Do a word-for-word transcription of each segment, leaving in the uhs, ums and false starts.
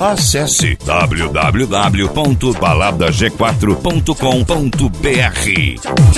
Acesse w w w ponto balada g quatro ponto com ponto b r.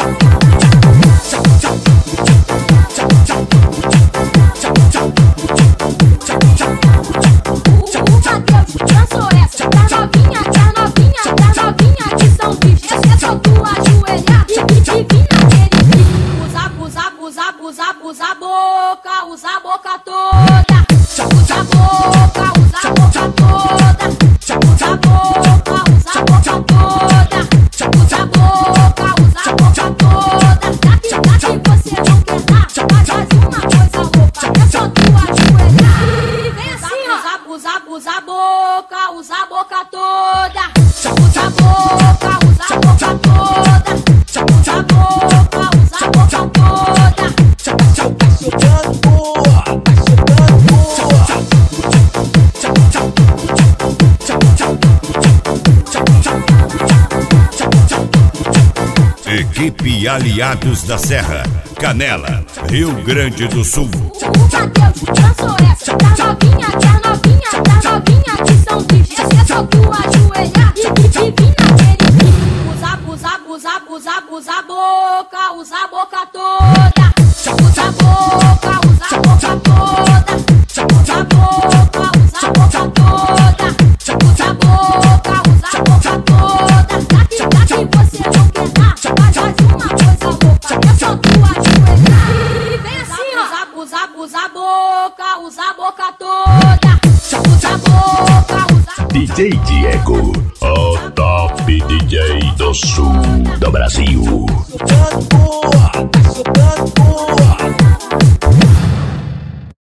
Usa a boca, usa a boca toda. Usa a boca, usa a boca toda. Usa a boca, usa a boca toda. Usa a boca, usa a boca toda. Já que, já que você não quer dar, faz uma coisa louca, é só tu ajoelhar. E vem assim, ó. Usa, usa a boca, usa a boca toda. Usa a boca, usa a boca toda. Usa a boca, usa a boca toda. Equipe Aliados da Serra, Canela, Rio Grande do Sul. Adeus, dançou essa, da novinha, da novinha, da novinha de São Vítor. É só tu ajoelhar e, e, e vir naquele pique. Usa, usa, usa, usa, usa a boca, usa a boca toda. Usa a boca, usa a boca toda. Usa a boca, usa a boca toda. Usa a boca, usa a boca toda. Já que, já que você não quer dar, faz uma coisa louca, é só tu ajoelhar. E vem assim, ó. Usa, usa a boca, usa a boca toda. Usa a boca, usa a boca. D J Diego, o top D J do sul do Brasil.